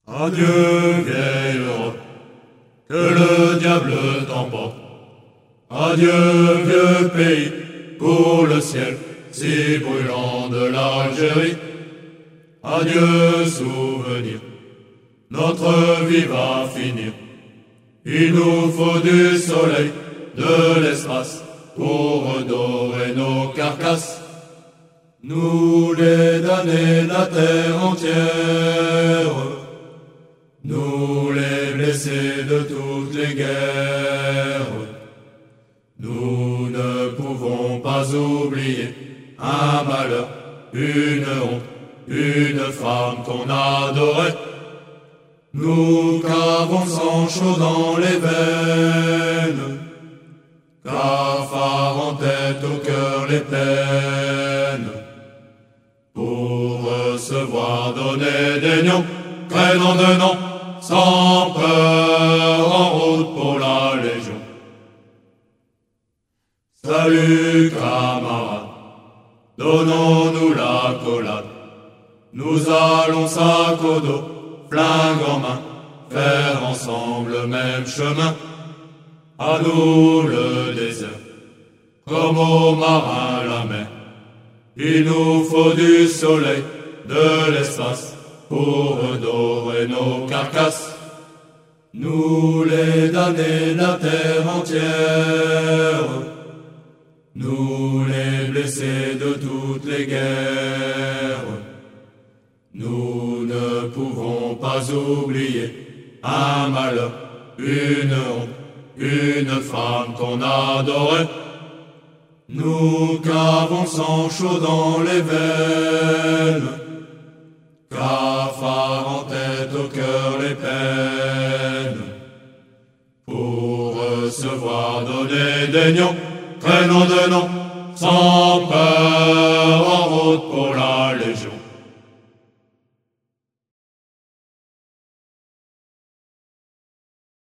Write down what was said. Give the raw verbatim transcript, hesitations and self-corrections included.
Adieu, vieille Europe, que le diable t'emporte. Adieu, vieux pays, pour le ciel si brûlant de l'Algérie. Adieu, souvenir, notre vie va finir. Il nous faut du soleil, de l'espace, pour redorer nos carcasses. Nous les damnés, la terre entière, nous les blessés de toutes les guerres. Nous ne pouvons pas oublier un malheur, une honte, une femme qu'on adorait. Nous qu'avons le sang chaud dans les veines, cafards en tête au cœur les peines. Pour recevoir, donner des nions, traînant de nom, sans peur, en route pour la Légion. Salut camarades, donnons-nous l'accolade. Nous allons sac au dos, flingue en main, faire ensemble le même chemin. À nous le désert, comme aux marins la mer. Il nous faut du soleil, de l'espace, pour redorer nos carcasses. Nous les damnés de la terre entière, nous les blessés de toutes les guerres. Nous ne pouvons pas oublier un malheur, une honte, une femme qu'on adorait. Nous qu'avons le sang chaud dans les veines, cafards en tête au cœur les peines. Pour recevoir, donner des nions, traînons de nom, sans peur en route